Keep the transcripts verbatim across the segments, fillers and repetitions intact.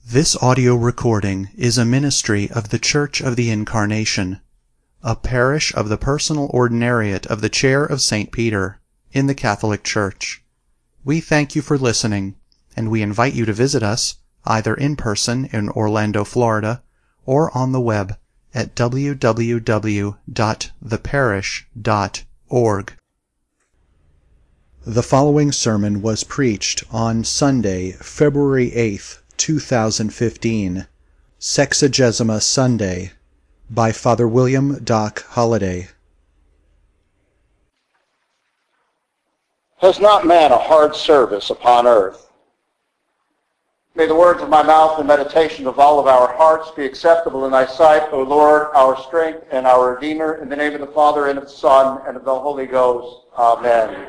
This audio recording is a ministry of the Church of the Incarnation, a parish of the Personal Ordinariate of the Chair of Saint Peter, in the Catholic Church. We thank you for listening, and we invite you to visit us, either in person in Orlando, Florida, or on the web at w w w dot the parish dot org. The following sermon was preached on Sunday, February eighth, two thousand fifteen, Sexagesima Sunday, by Father William Doc Holliday. Has not man a hard service upon earth? May the words of my mouth and meditation of all of our hearts be acceptable in thy sight, O Lord, our strength and our Redeemer, in the name of the Father, and of the Son, and of the Holy Ghost. Amen.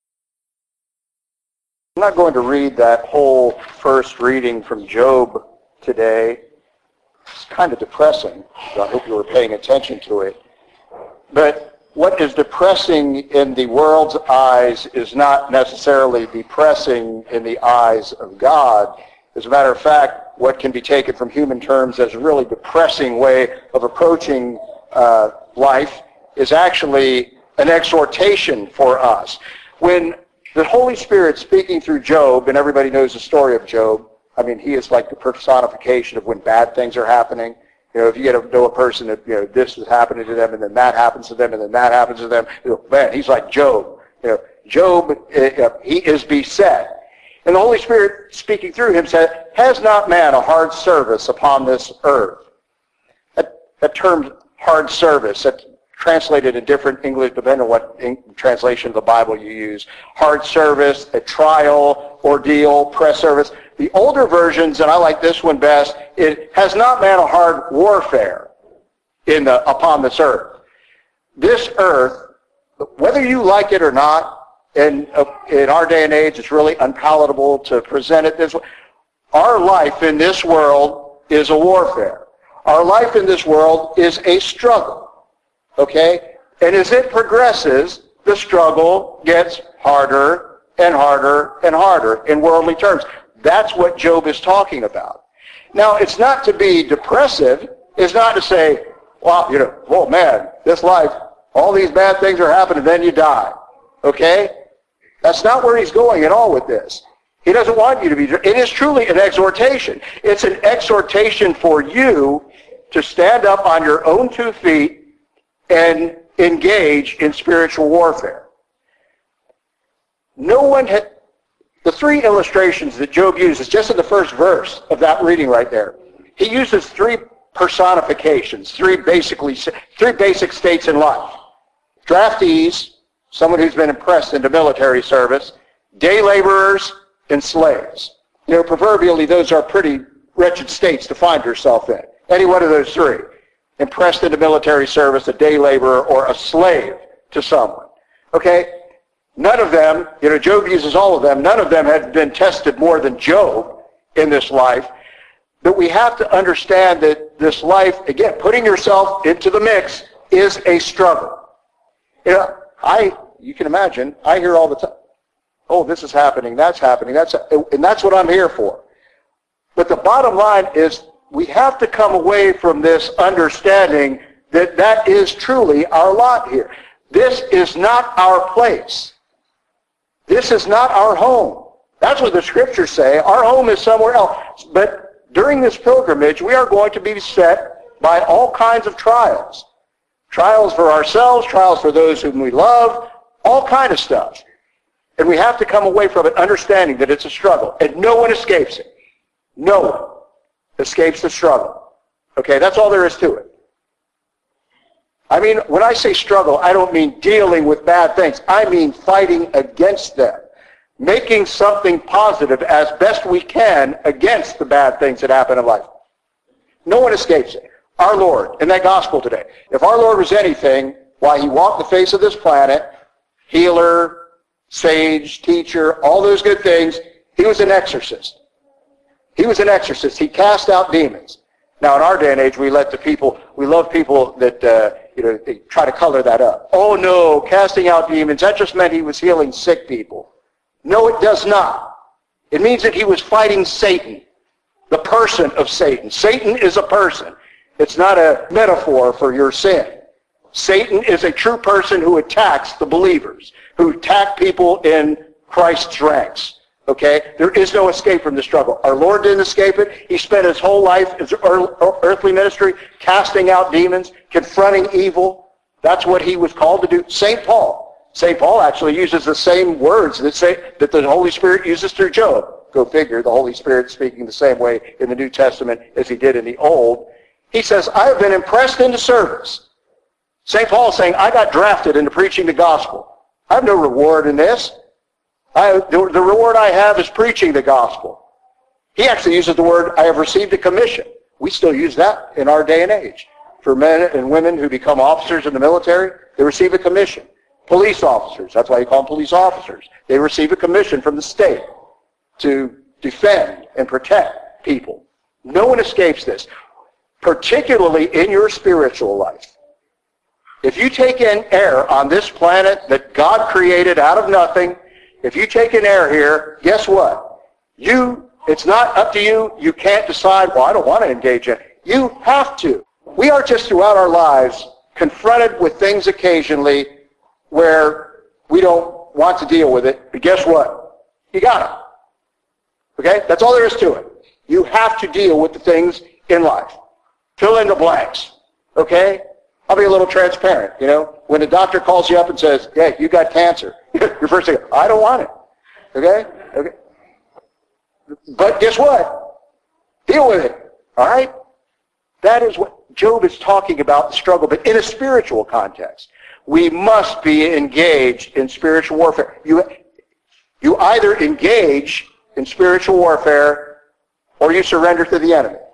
I'm not going to read that whole first reading from Job today. It's kind of depressing. I hope you were paying attention to it. But what is depressing in the world's eyes is not necessarily depressing in the eyes of God. As a matter of fact, what can be taken from human terms as a really depressing way of approaching uh, life is actually an exhortation for us. When the Holy Spirit speaking through Job, and everybody knows the story of Job, I mean, he is like the personification of when bad things are happening. You know, if you get to know a person that, you know, this is happening to them, and then that happens to them, and then that happens to them, you know, man, he's like Job. You know, Job, uh, he is beset. And the Holy Spirit speaking through him said, has not man a hard service upon this earth? That, that term, hard service, that translated in different English, depending on what translation of the Bible you use. Hard service, a trial, ordeal, press service. The older versions, and I like this one best, it has not man a hard warfare in the upon this earth. This earth, whether you like it or not, and in our day and age, it's really unpalatable to present it this way. Our life in this world is a warfare. Our life in this world is a struggle. Okay? And as it progresses, the struggle gets harder and harder and harder in worldly terms. That's what Job is talking about. Now, it's not to be depressive. It's not to say, well, you know, oh man, this life, all these bad things are happening, then you die. Okay? That's not where he's going at all with this. He doesn't want you to be. It is truly an exhortation. It's an exhortation for you to stand up on your own two feet and engage in spiritual warfare. No one had, the three illustrations that Job uses just in the first verse of that reading right there, he uses three personifications, three basically, three basic states in life. Draftees, someone who's been impressed into military service, day laborers, and slaves. You know, proverbially, those are pretty wretched states to find yourself in. Any one of those three. Impressed into military service, a day laborer, or a slave to someone. Okay? None of them, you know, Job uses all of them, none of them had been tested more than Job in this life. But we have to understand that this life, again, putting yourself into the mix is a struggle. You know, I, you can imagine, I hear all the time, oh, this is happening, that's happening, that's, and that's what I'm here for. But the bottom line is, we have to come away from this understanding that that is truly our lot here. This is not our place. This is not our home. That's what the scriptures say. Our home is somewhere else. But during this pilgrimage, we are going to be beset by all kinds of trials. Trials for ourselves, trials for those whom we love, all kind of stuff. And we have to come away from it understanding that it's a struggle. And no one escapes it. No one escapes the struggle. Okay, that's all there is to it. I mean, when I say struggle, I don't mean dealing with bad things. I mean fighting against them. Making something positive as best we can against the bad things that happen in life. No one escapes it. Our Lord, in that gospel today, if our Lord was anything, why, he walked the face of this planet, healer, sage, teacher, all those good things, he was an exorcist. He was an exorcist. He cast out demons. Now, in our day and age, we let the people, we love people that, uh, you know, they try to color that up. Oh, no, casting out demons, that just meant he was healing sick people. No, it does not. It means that he was fighting Satan. The person of Satan. Satan is a person. It's not a metaphor for your sin. Satan is a true person who attacks the believers, who attack people in Christ's ranks. Okay? There is no escape from the struggle. Our Lord didn't escape it. He spent his whole life, his earthly ministry, casting out demons, confronting evil. That's what he was called to do. Saint Paul. Saint Paul actually uses the same words that say that the Holy Spirit uses through Job. Go figure, the Holy Spirit speaking the same way in the New Testament as he did in the Old. He says, I have been impressed into service. Saint Paul is saying, I got drafted into preaching the gospel. I have no reward in this. I, the, the reward I have is preaching the gospel. He actually uses the word, I have received a commission. We still use that in our day and age. For men and women who become officers in the military, they receive a commission. Police officers, that's why you call them police officers. They receive a commission from the state to defend and protect people. No one escapes this, particularly in your spiritual life. If you take in air on this planet that God created out of nothing, if you take in air here, guess what? You, it's not up to you. You can't decide, well, I don't want to engage in it. You have to. We are just throughout our lives confronted with things occasionally where we don't want to deal with it, but guess what? You got it. Okay? That's all there is to it. You have to deal with the things in life. Fill in the blanks. Okay? I'll be a little transparent, you know. When the doctor calls you up and says, hey, you got cancer, your first thing, I don't want it. Okay? Okay? But guess what? Deal with it. All right? That is what Job is talking about, the struggle, but in a spiritual context. We must be engaged in spiritual warfare. You, you either engage in spiritual warfare or you surrender to the enemy.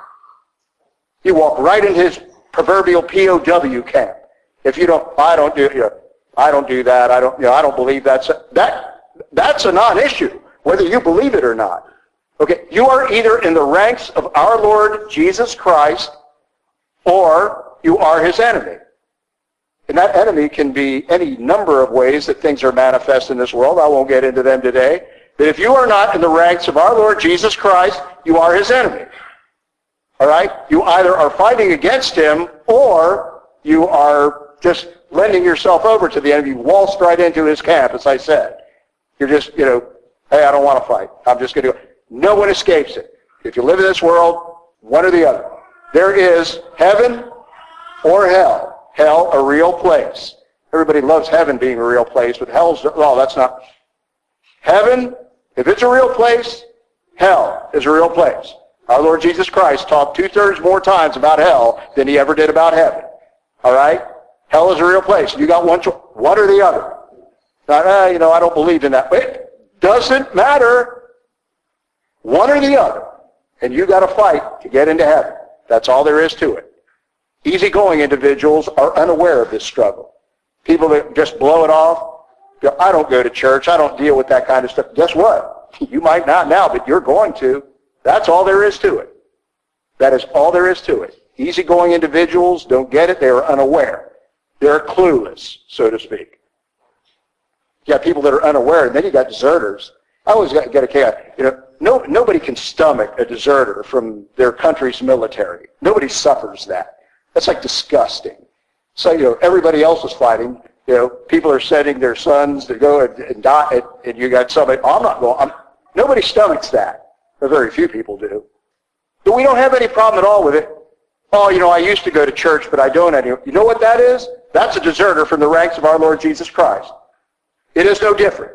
You walk right in his proverbial P O W camp. If you don't, I don't do, you know, I don't do that. I don't, you know, I don't believe that's a, that. That's a non-issue, whether you believe it or not. Okay, you are either in the ranks of our Lord Jesus Christ, or you are his enemy. And that enemy can be any number of ways that things are manifest in this world. I won't get into them today. But if you are not in the ranks of our Lord Jesus Christ, you are his enemy. All right? You either are fighting against him, or you are just lending yourself over to the enemy. You waltzed right into his camp, as I said. You're just, you know, hey, I don't want to fight. I'm just going to go. No one escapes it. If you live in this world, one or the other. There is heaven or hell. Hell, a real place. Everybody loves heaven being a real place, but hell's, oh, that's not. Heaven, if it's a real place, hell is a real place. Our Lord Jesus Christ talked two-thirds more times about hell than he ever did about heaven. All right? Hell is a real place. You got one choice, one or the other. Not, eh, you know, I don't believe in that. It doesn't matter. One or the other. And you got to fight to get into heaven. That's all there is to it. Easygoing individuals are unaware of this struggle. People that just blow it off, go, I don't go to church. I don't deal with that kind of stuff. Guess what? You might not now, but you're going to. That's all there is to it. That is all there is to it. Easygoing individuals don't get it. They are unaware. They're clueless, so to speak. You got people that are unaware, and then you got deserters. I always get, get a chaos. You know, no, nobody can stomach a deserter from their country's military. Nobody suffers that. That's like disgusting. So, you know, everybody else is fighting. You know, people are sending their sons to go and, and die, and, and you got somebody, oh, I'm not going. I'm, nobody stomachs that. Or very few people do. But we don't have any problem at all with it. Oh, you know, I used to go to church, but I don't anymore. You know what that is? That's a deserter from the ranks of our Lord Jesus Christ. It is no different.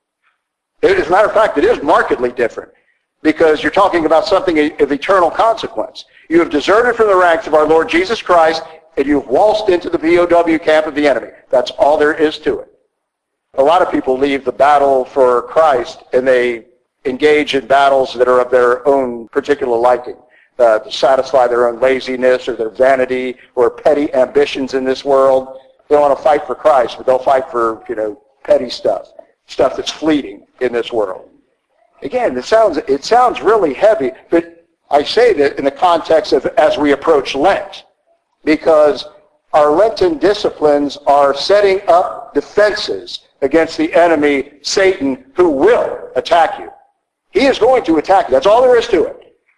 It, as a matter of fact, it is markedly different, because you're talking about something of eternal consequence. You have deserted from the ranks of our Lord Jesus Christ, and you've waltzed into the P O W camp of the enemy. That's all there is to it. A lot of people leave the battle for Christ, and they engage in battles that are of their own particular liking, uh, to satisfy their own laziness or their vanity or petty ambitions in this world. They don't want to fight for Christ, but they'll fight for, you know, petty stuff, stuff that's fleeting in this world. Again, it sounds it sounds really heavy, but I say that in the context of as we approach Lent, because our Lenten disciplines are setting up defenses against the enemy, Satan, who will attack you. He is going to attack you. That's all there is to it.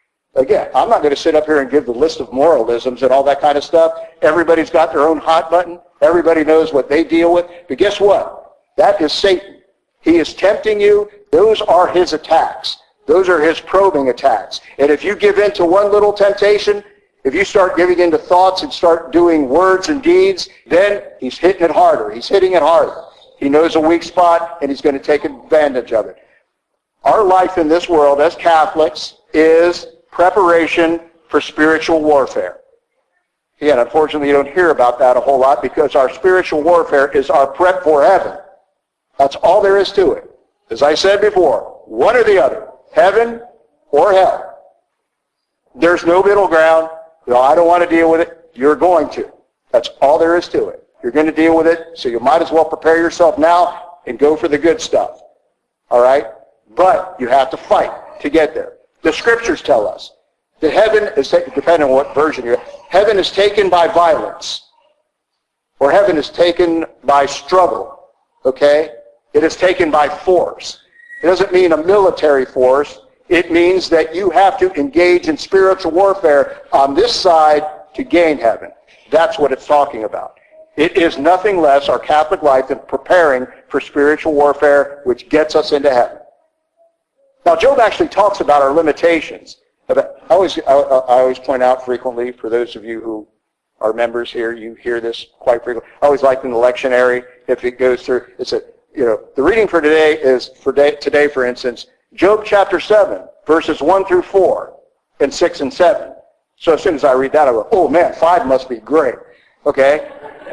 Again, I'm not going to sit up here and give the list of moralisms and all that kind of stuff. Everybody's got their own hot button. Everybody knows what they deal with. But guess what? That is Satan. He is tempting you. Those are his attacks. Those are his probing attacks. And if you give in to one little temptation, if you start giving into thoughts and start doing words and deeds, then he's hitting it harder. He's hitting it harder. He knows a weak spot, and he's going to take advantage of it. Our life in this world as Catholics is preparation for spiritual warfare. Again, unfortunately, you don't hear about that a whole lot because our spiritual warfare is our prep for heaven. That's all there is to it. As I said before, one or the other, heaven or hell. There's no middle ground. No, I don't want to deal with it. You're going to. That's all there is to it. You're going to deal with it, so you might as well prepare yourself now and go for the good stuff. All right? But you have to fight to get there. The scriptures tell us that heaven is taken, depending on what version you're, heaven is taken by violence, or heaven is taken by struggle. Okay? It is taken by force. It doesn't mean a military force. It means that you have to engage in spiritual warfare on this side to gain heaven. That's what it's talking about. It is nothing less, our Catholic life, than preparing for spiritual warfare, which gets us into heaven. Now, Job actually talks about our limitations. I always, I, I always point out frequently, for those of you who are members here, you hear this quite frequently. I always like in the lectionary, if it goes through, it's a, you know, the reading for today is, for day, today, for instance, Job chapter seven, verses one through four, and six and seven. So as soon as I read that, I go, oh man, five must be great. Okay?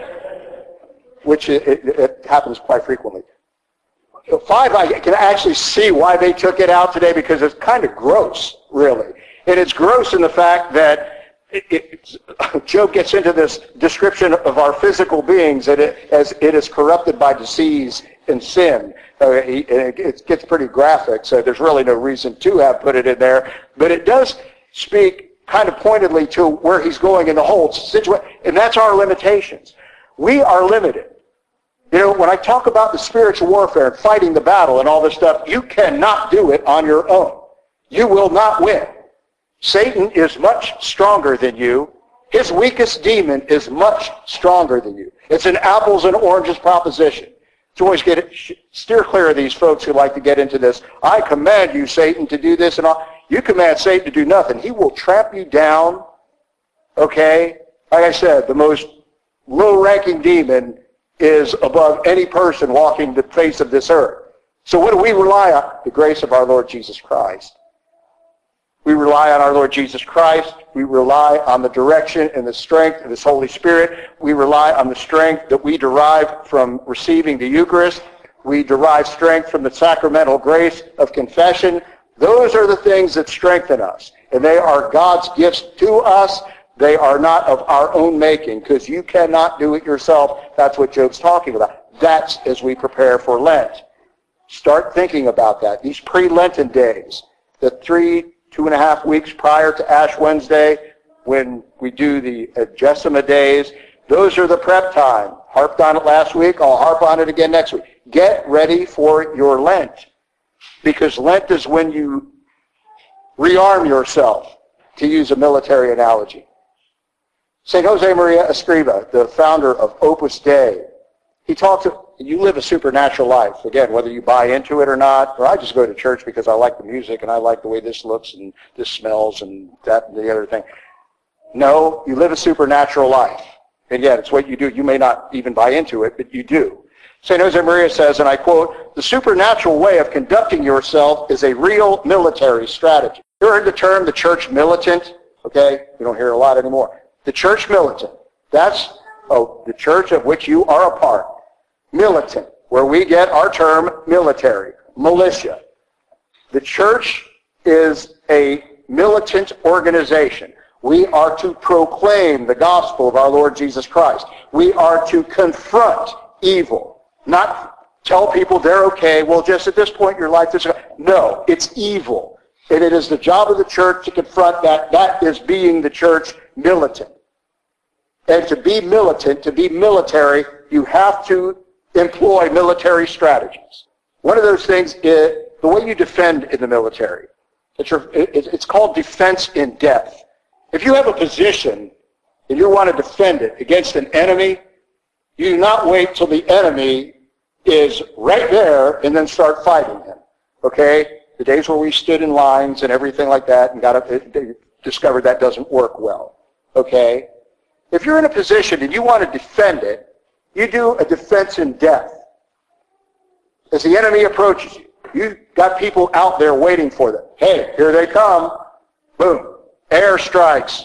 Which it, it, it happens quite frequently. Five, I can actually see why they took it out today, because it's kind of gross, really. And it's gross in the fact that it, it, Job gets into this description of our physical beings that it, as it is corrupted by disease and sin. Uh, he, it gets pretty graphic, so there's really no reason to have put it in there. But it does speak kind of pointedly to where he's going in the whole situation, and that's our limitations. We are limited. You know, when I talk about the spiritual warfare and fighting the battle and all this stuff, you cannot do it on your own. You will not win. Satan is much stronger than you. His weakest demon is much stronger than you. It's an apples and oranges proposition. To always get it, steer clear of these folks who like to get into this. I command you, Satan, to do this and all. You command Satan to do nothing. He will tramp you down. Okay? Like I said, the most low-ranking demon is above any person walking the face of this earth. So what do we rely on? The grace of our Lord Jesus Christ. We rely on our Lord Jesus Christ. We rely on the direction and the strength of His Holy Spirit. We rely on the strength that we derive from receiving the Eucharist. We derive strength from the sacramental grace of confession. Those are the things that strengthen us. And they are God's gifts to us. They are not of our own making, because you cannot do it yourself. That's what Job's talking about. That's as we prepare for Lent. Start thinking about that. These pre-Lenten days, the three, two and a half weeks prior to Ash Wednesday, when we do the Gesima days, those are the prep time. Harped on it last week. I'll harp on it again next week. Get ready for your Lent, because Lent is when you rearm yourself, to use a military analogy. Saint Jose Maria Escriva, the founder of Opus Dei, he talks, you live a supernatural life. Again, whether you buy into it or not, or I just go to church because I like the music and I like the way this looks and this smells and that and the other thing. No, you live a supernatural life. And yet, it's what you do. You may not even buy into it, but you do. Saint Jose Maria says, and I quote, the supernatural way of conducting yourself is a real military strategy. You heard the term the church militant? Okay, we don't hear it a lot anymore. The church militant, that's oh, the church of which you are a part. Militant, where we get our term military, militia. The church is a militant organization. We are to proclaim the gospel of our Lord Jesus Christ. We are to confront evil, not tell people they're okay. Well, just at this point in your life, this is... No, it's evil. And it is the job of the church to confront that. That is being the church militant. And to be militant, to be military, you have to employ military strategies. One of those things is the way you defend in the military. It's, your, it, it's called defense in depth. If you have a position and you want to defend it against an enemy, you do not wait till the enemy is right there and then start fighting him. Okay? The days where we stood in lines and everything like that and got up, discovered that doesn't work well. Okay? If you're in a position and you want to defend it, you do a defense in depth. As the enemy approaches you, you've got people out there waiting for them. Hey, here they come. Boom. Air strikes.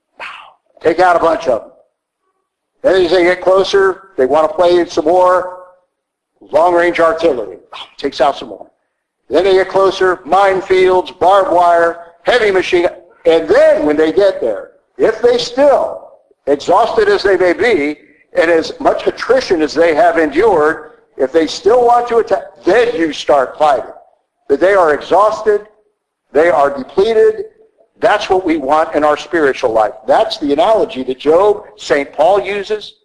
Take out a bunch of them. Then as they get closer, they want to play some more long-range artillery. Takes out some more. Then they get closer, minefields, barbed wire, heavy machine gun. And then when they get there, if they still, exhausted as they may be, and as much attrition as they have endured, if they still want to attack, then you start fighting. But they are exhausted, they are depleted. That's what we want in our spiritual life. That's the analogy that Job, Saint Paul uses.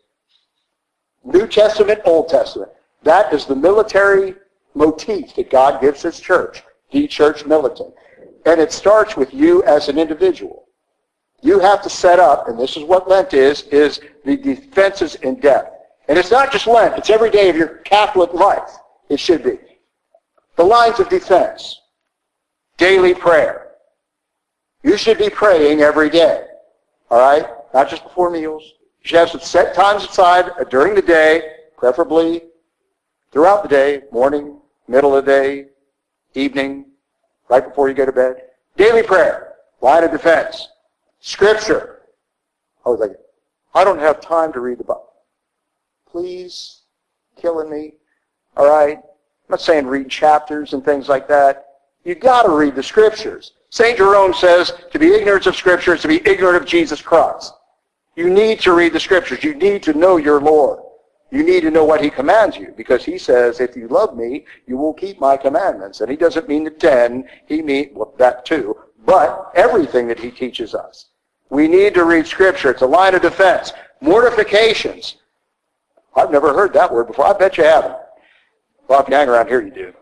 New Testament, Old Testament. That is the military motif that God gives his church, the church militant. And it starts with you as an individual. You have to set up, and this is what Lent is, is the defenses in depth. And it's not just Lent, it's every day of your Catholic life. It should be. The lines of defense. Daily prayer. You should be praying every day. All right? Not just before meals. You should have some set times aside during the day, preferably throughout the day, morning, middle of the day, evening, right before you go to bed. Daily prayer. Line of defense. Scripture. I was like, I don't have time to read the Bible. Please, killing me. All right? I'm not saying read chapters and things like that. You've got to read the Scriptures. Saint Jerome says to be ignorant of Scripture is to be ignorant of Jesus Christ. You need to read the Scriptures. You need to know your Lord. You need to know what he commands you, because he says, if you love me, you will keep my commandments. And he doesn't mean the ten. He means, well, that too, but everything that he teaches us. We need to read Scripture. It's a line of defense. Mortifications. I've never heard that word before. I bet you haven't. Well, if you hang around here, you do.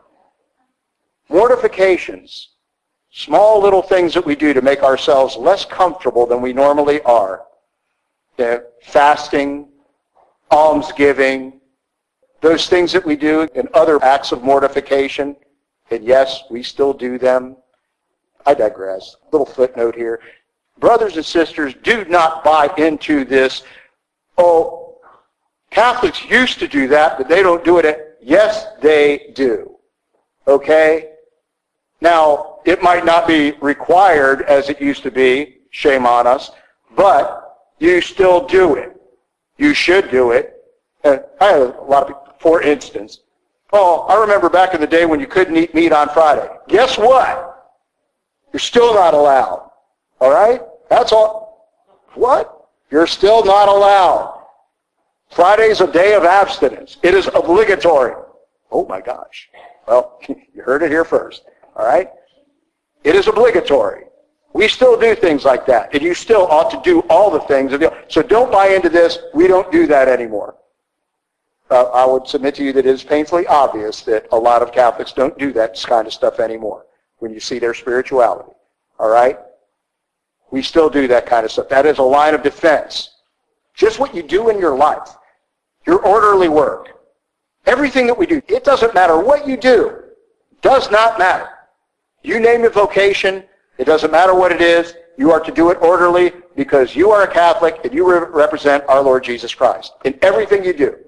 Mortifications. Small little things that we do to make ourselves less comfortable than we normally are. The fasting, almsgiving, those things that we do and other acts of mortification. And yes, we still do them. I digress. Little footnote here. Brothers and sisters, do not buy into this, oh, Catholics used to do that, but they don't do it. Yes, they do. Okay? Now, it might not be required as it used to be, shame on us, but you still do it. You should do it. And I have a lot of people, for instance, oh, I remember back in the day when you couldn't eat meat on Friday. Guess what? You're still not allowed. All right? That's all. What? You're still not allowed. Friday's a day of abstinence. It is obligatory. Oh my gosh. Well, you heard it here first. All right? It is obligatory. We still do things like that. And you still ought to do all the things. So don't buy into this. We don't do that anymore. Uh, I would submit to you that it is painfully obvious that a lot of Catholics don't do that kind of stuff anymore when you see their spirituality. All right? We still do that kind of stuff. That is a line of defense. Just what you do in your life. Your orderly work. Everything that we do. It doesn't matter what you do. Does not matter. You name your vocation. It doesn't matter what it is. You are to do it orderly because you are a Catholic and you re- represent our Lord Jesus Christ in everything you do.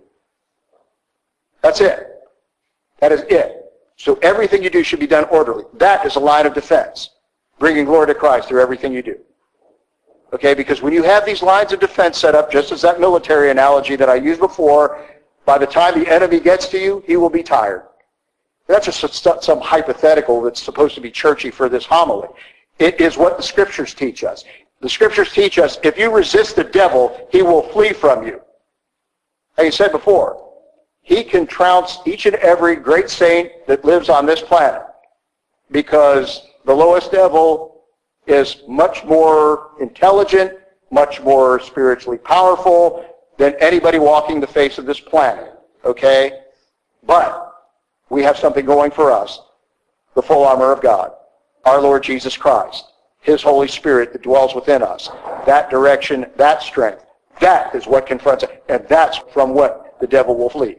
That's it. That is it. So everything you do should be done orderly. That is a line of defense. Bringing glory to Christ through everything you do. Okay, because when you have these lines of defense set up, just as that military analogy that I used before, by the time the enemy gets to you, he will be tired. That's just some hypothetical that's supposed to be churchy for this homily. It is what the Scriptures teach us. The Scriptures teach us, if you resist the devil, he will flee from you. Like I said before, he can trounce each and every great saint that lives on this planet because the lowest devil is much more intelligent, much more spiritually powerful than anybody walking the face of this planet. Okay? But we have something going for us, the full armor of God. our Lord Jesus Christ, His Holy Spirit that dwells within us. That direction, that strength, that is what confronts it, and that's from what the devil will flee.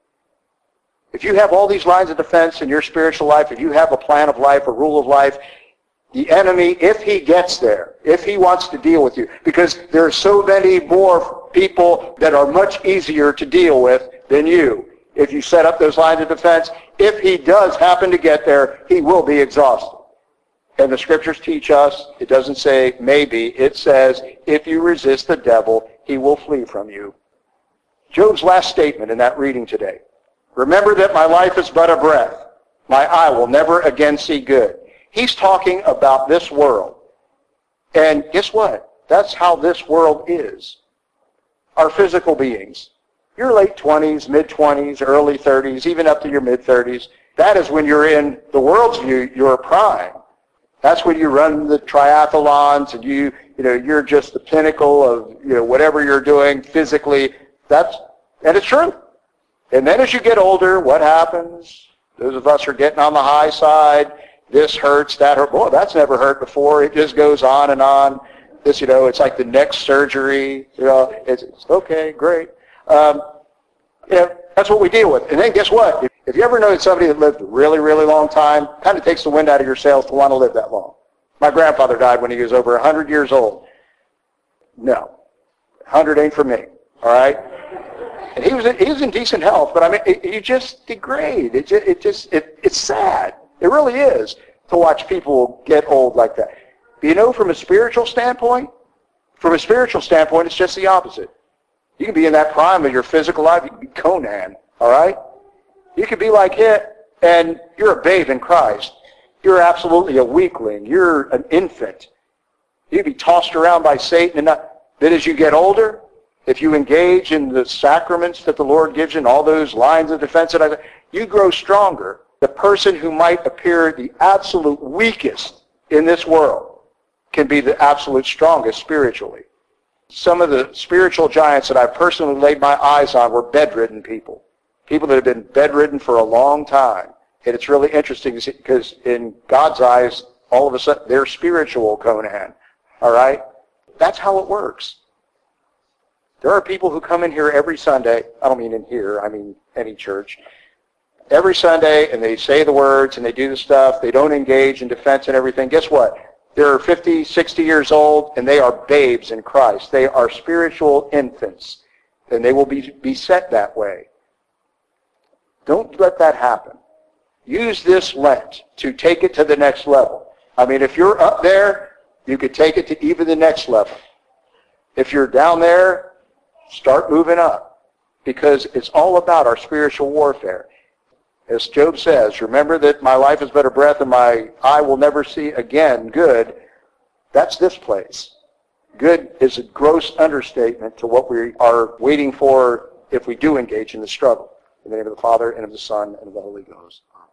If you have all these lines of defense in your spiritual life, if you have a plan of life, a rule of life, the enemy, if he gets there, if he wants to deal with you, because there are so many more people that are much easier to deal with than you. If you set up those lines of defense, if he does happen to get there, he will be exhausted. And the scriptures teach us, it doesn't say maybe, it says, if you resist the devil, he will flee from you. Job's last statement in that reading today. Remember that my life is but a breath. My eye will never again see good. He's talking about this world. And guess what? That's how this world is. Our physical beings. Your late twenties, mid-twenties, early thirties, even up to your mid-thirties, that is when you're in the world's view, your prime. That's when you run the triathlons and you, you know, you're just the pinnacle of, you know, whatever you're doing physically. That's, and it's true. And then as you get older, what happens? Those of us who are getting on the high side. This hurts, that hurts. Boy, that's never hurt before. It just goes on and on. This, you know, it's like the next surgery. You know, it's, it's okay, great. Um, you know, that's what we deal with. And then guess what? If, if you ever know somebody that lived a really, really long time, kind of takes the wind out of your sails to want to live that long. My grandfather died when he was over one hundred years old. No, one hundred ain't for me. All right. And he was in, he was in decent health, but I mean, it, you just degrade. It just, it just it, it's sad. It really is to watch people get old like that. But you know, from a spiritual standpoint, from a spiritual standpoint, it's just the opposite. You can be in that prime of your physical life. You can be Conan, all right? You can be like it, and you're a babe in Christ. You're absolutely a weakling. You're an infant. You can be tossed around by Satan. And not, then as you get older, if you engage in the sacraments that the Lord gives you and all those lines of defense, that I, you grow stronger. The person who might appear the absolute weakest in this world can be the absolute strongest spiritually. Some of the spiritual giants that I personally laid my eyes on were bedridden people. People that have been bedridden for a long time. And it's really interesting because in God's eyes, all of a sudden, they're spiritual, Conan. All right? That's how it works. There are people who come in here every Sunday. I don't mean in here. I mean any church. Every Sunday, and they say the words, and they do the stuff. They don't engage in defense and everything. Guess what? They're fifty, sixty years old, and they are babes in Christ. They are spiritual infants, and they will be beset that way. Don't let that happen. Use this Lent to take it to the next level. I mean, if you're up there, you could take it to even the next level. If you're down there, start moving up, because it's all about our spiritual warfare. As Job says, remember that my life is but a breath and my eye will never see again good. That's this place. Good is a gross understatement to what we are waiting for if we do engage in the struggle. In the name of the Father, and of the Son, and of the Holy Ghost. Amen.